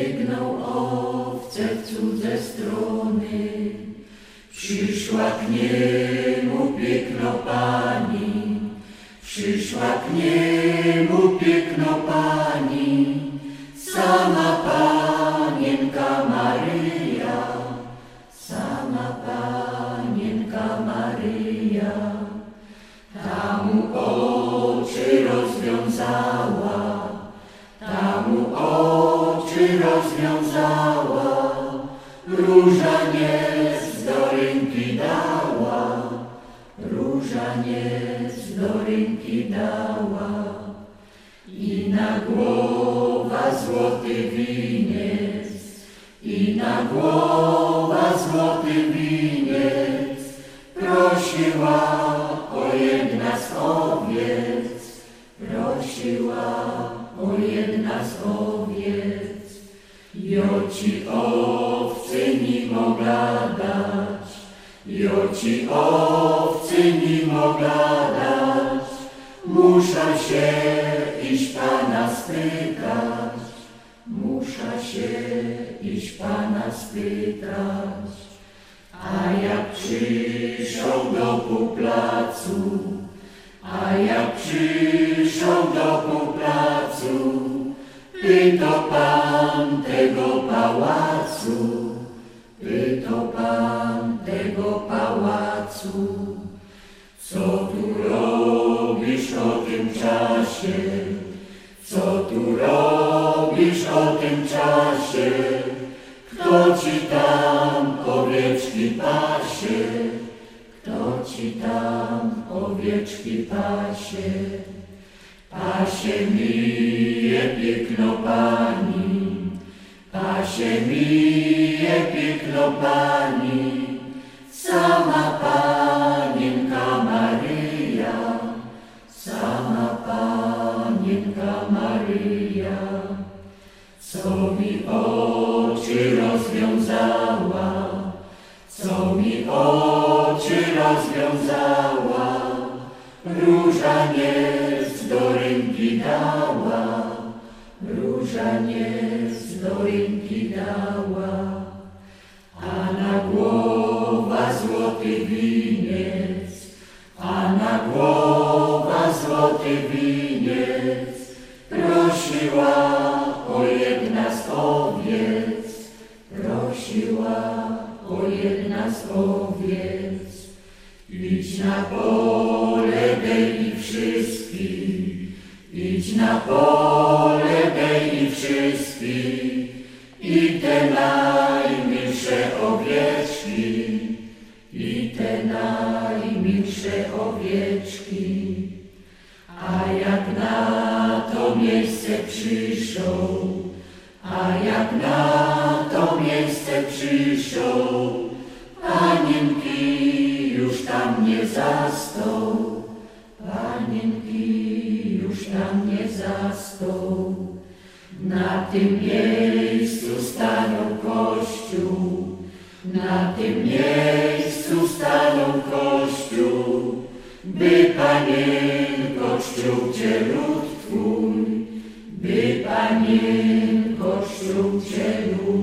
biegną owce w cudze strony. Przyszła k niemu piękno Pani, przyszła k niemu piękno Pani, sama Panienka Maryja, sama Panienka Maryja. Ta mu oczy rozwiązała, ta mu oczy rozwiązała, różaniec do ręki dała, różaniec do ręki dała. I na głowa złoty winiec, i na głowa złoty winiec, prosiła o jedna z owiec, prosiła o jedna z owiec. Joci owcy ni mogła dać, joci owcy ni mogła dać, musza się iść Pana spytać, musza się iść Pana spytać. A jak przyszł do półplacu, a jak przyszł do półplacu, pytał Pan tego pałacu, pytał Pan tego pałacu, co tu robisz o tym czasie, co tu robisz o tym czasie, kto ci tam owieczki pasie, kto ci tam owieczki pasie. Pasie mije piękno Pani, pasie mije piękno Pani, sama Panienka Maryja, sama Panienka Maryja. Co mi oczy rozwiązała, co mi oczy rozwiązała, różaniec do ręki dała, różaniec do ręki dała. A na głowa złoty winiec, a na głowa złoty winiec, prosiła o jedna z owiec, prosiła o jedna z owiec. Idź na pole, dej i wszystkich, idź na pole, dej i wszystkich, i te najmilsze owieczki, i te najmilsze owieczki. A jak na to miejsce przyszł, a jak na to miejsce przyszł, Panienki już tam nie zastał, Panienki już tam nie zastał. Na tym miejscu stanął Kościół, na tym miejscu stanął Kościół, by Panienko czcił Cię lud Twój, by Panienko czcił Cię lud